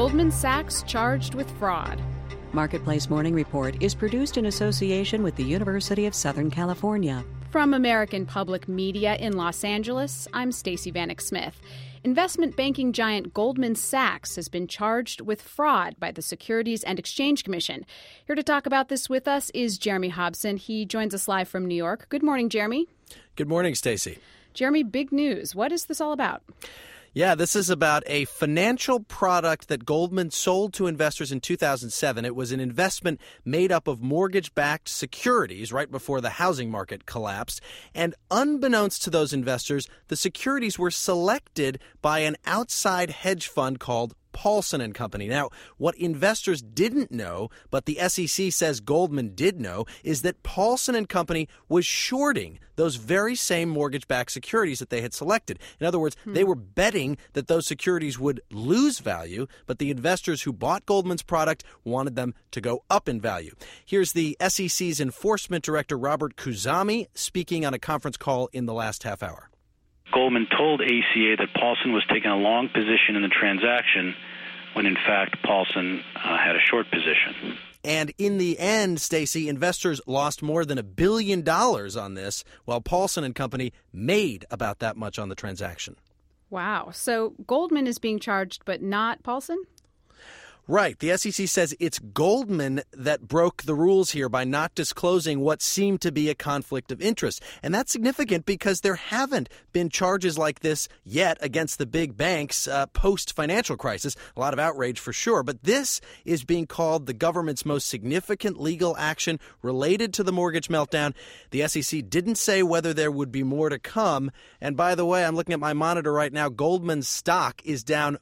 Goldman Sachs charged with fraud. Marketplace Morning Report is produced in association with the University of Southern California. From American Public Media in Los Angeles, I'm Stacey Vanek Smith. Investment banking giant Goldman Sachs has been charged with fraud by the Securities and Exchange Commission. Here to talk about this with us is Jeremy Hobson. He joins us live from New York. Good morning, Jeremy. Good morning, Stacey. Jeremy, big news. What is this all about? Yeah, this is about a financial product that Goldman sold to investors in 2007. It was an investment made up of mortgage-backed securities right before the housing market collapsed. And unbeknownst to those investors, the securities were selected by an outside hedge fund called Paulson and Company. Now, what investors didn't know, but the SEC says Goldman did know, is that Paulson and Company was shorting those very same mortgage-backed securities that they had selected. In other words, they were betting that those securities would lose value, but the investors who bought Goldman's product wanted them to go up in value. Here's the SEC's Enforcement Director, Robert Khuzami, speaking on a conference call in the last half hour. Goldman told ACA that Paulson was taking a long position in the transaction when, in fact, Paulson had a short position. And in the end, Stacey, investors lost more than $1 billion on this, while Paulson and Company made about that much on the transaction. Wow. So Goldman is being charged, but not Paulson? Right. The SEC says it's Goldman that broke the rules here by not disclosing what seemed to be a conflict of interest. And that's significant because there haven't been charges like this yet against the big banks post-financial crisis. A lot of outrage for sure. But this is being called the government's most significant legal action related to the mortgage meltdown. The SEC didn't say whether there would be more to come. And by the way, I'm looking at my monitor right now. Goldman's stock is down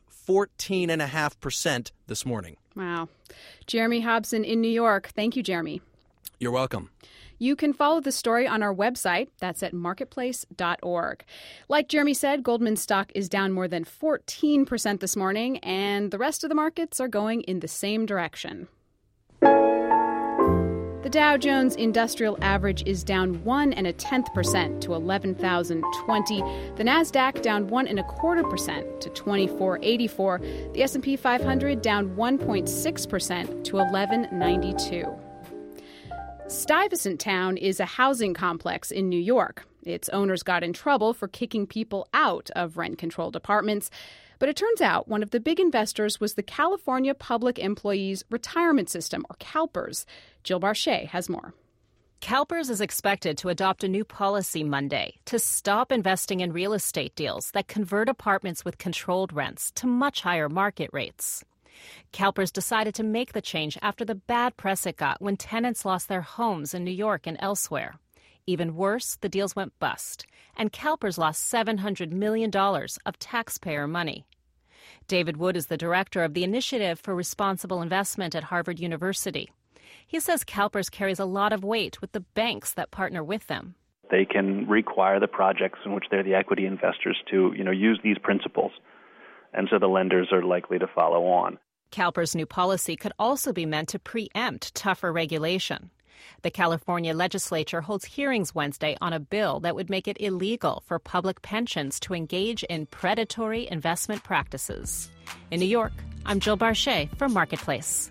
14.5% this morning. Wow. Jeremy Hobson in New York. Thank you, Jeremy. You're welcome. You can follow the story on our website. That's at marketplace.org. Like Jeremy said, Goldman's stock is down more than 14% this morning, and the rest of the markets are going in the same direction. The Dow Jones Industrial Average is down 1.1% to 11,020. The Nasdaq down 1.25% to 2484. The S&P 500 down 1.6% to 1192. Stuyvesant Town is a housing complex in New York. Its owners got in trouble for kicking people out of rent-controlled apartments. But it turns out one of the big investors was the California Public Employees Retirement System, or CalPERS. Jill Barchet has more. CalPERS is expected to adopt a new policy Monday to stop investing in real estate deals that convert apartments with controlled rents to much higher market rates. CalPERS decided to make the change after the bad press it got when tenants lost their homes in New York and elsewhere. Even worse, the deals went bust, and CalPERS lost $700 million of taxpayer money. David Wood is the director of the Initiative for Responsible Investment at Harvard University. He says CalPERS carries a lot of weight with the banks that partner with them. They can require the projects in which they're the equity investors to, use these principles, and so the lenders are likely to follow on. CalPERS' new policy could also be meant to preempt tougher regulation. The California legislature holds hearings Wednesday on a bill that would make it illegal for public pensions to engage in predatory investment practices. In New York, I'm Jill Barchet for Marketplace.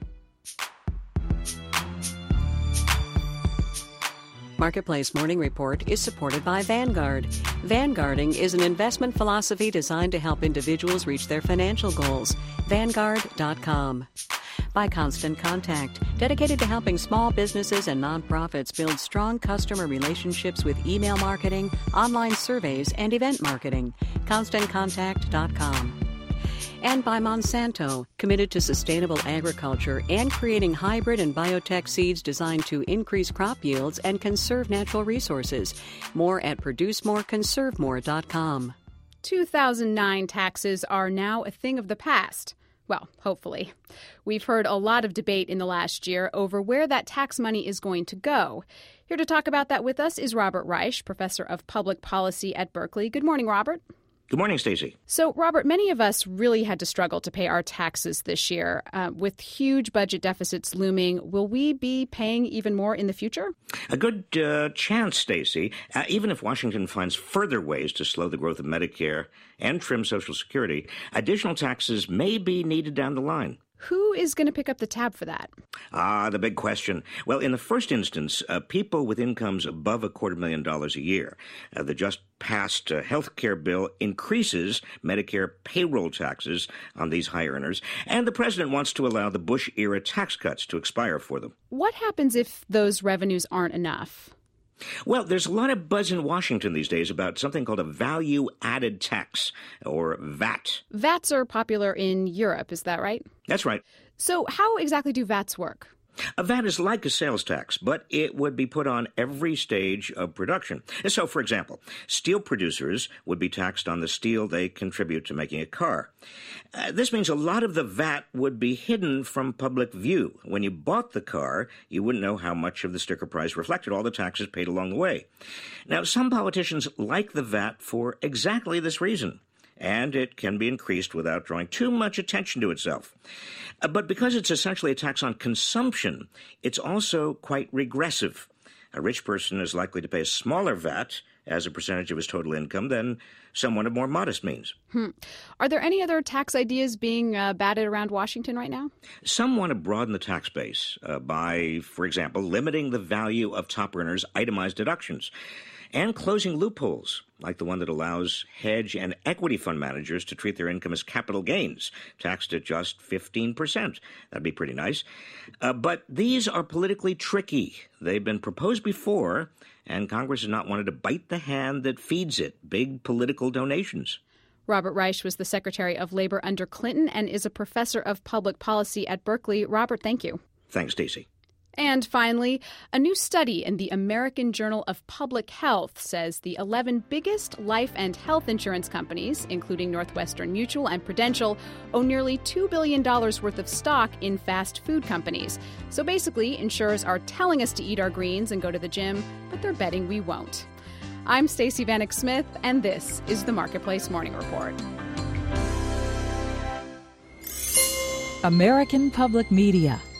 Marketplace Morning Report is supported by Vanguard. Vanguarding is an investment philosophy designed to help individuals reach their financial goals. Vanguard.com. By Constant Contact, dedicated to helping small businesses and nonprofits build strong customer relationships with email marketing, online surveys, and event marketing. ConstantContact.com. And by Monsanto, committed to sustainable agriculture and creating hybrid and biotech seeds designed to increase crop yields and conserve natural resources. More at ProduceMoreConserveMore.com. 2009 taxes are now a thing of the past. Well, hopefully. We've heard a lot of debate in the last year over where that tax money is going to go. Here to talk about that with us is Robert Reich, professor of public policy at Berkeley. Good morning, Robert. Good morning, Stacey. So, Robert, many of us really had to struggle to pay our taxes this year. With huge budget deficits looming, will we be paying even more in the future? A good chance, Stacey. Even if Washington finds further ways to slow the growth of Medicare and trim Social Security, additional taxes may be needed down the line. Who is going to pick up the tab for that? The big question. Well, in the first instance, people with incomes above $250,000 a year. The just-passed health care bill increases Medicare payroll taxes on these high earners, and the president wants to allow the Bush-era tax cuts to expire for them. What happens if those revenues aren't enough? Well, there's a lot of buzz in Washington these days about something called a value-added tax, or VAT. VATs are popular in Europe, is that right? That's right. So how exactly do VATs work? A VAT is like a sales tax, but it would be put on every stage of production. So, for example, steel producers would be taxed on the steel they contribute to making a car. This means a lot of the VAT would be hidden from public view. When you bought the car, you wouldn't know how much of the sticker price reflected all the taxes paid along the way. Now, some politicians like the VAT for exactly this reason, and it can be increased without drawing too much attention to itself. But because it's essentially a tax on consumption, it's also quite regressive. A rich person is likely to pay a smaller VAT as a percentage of his total income than someone of more modest means. Are there any other tax ideas being batted around Washington right now? Some want to broaden the tax base by, for example, limiting the value of top earners' itemized deductions and closing loopholes, like the one that allows hedge and equity fund managers to treat their income as capital gains, taxed at just 15%. That'd be pretty nice. But these are politically tricky. They've been proposed before, and Congress has not wanted to bite the hand that feeds it, big political donations. Robert Reich was the Secretary of Labor under Clinton and is a professor of public policy at Berkeley. Robert, thank you. Thanks, Stacey. And finally, a new study in the American Journal of Public Health says the 11 biggest life and health insurance companies, including Northwestern Mutual and Prudential, own nearly $2 billion worth of stock in fast food companies. So basically, insurers are telling us to eat our greens and go to the gym, but they're betting we won't. I'm Stacey Vanek Smith, and this is the Marketplace Morning Report. American Public Media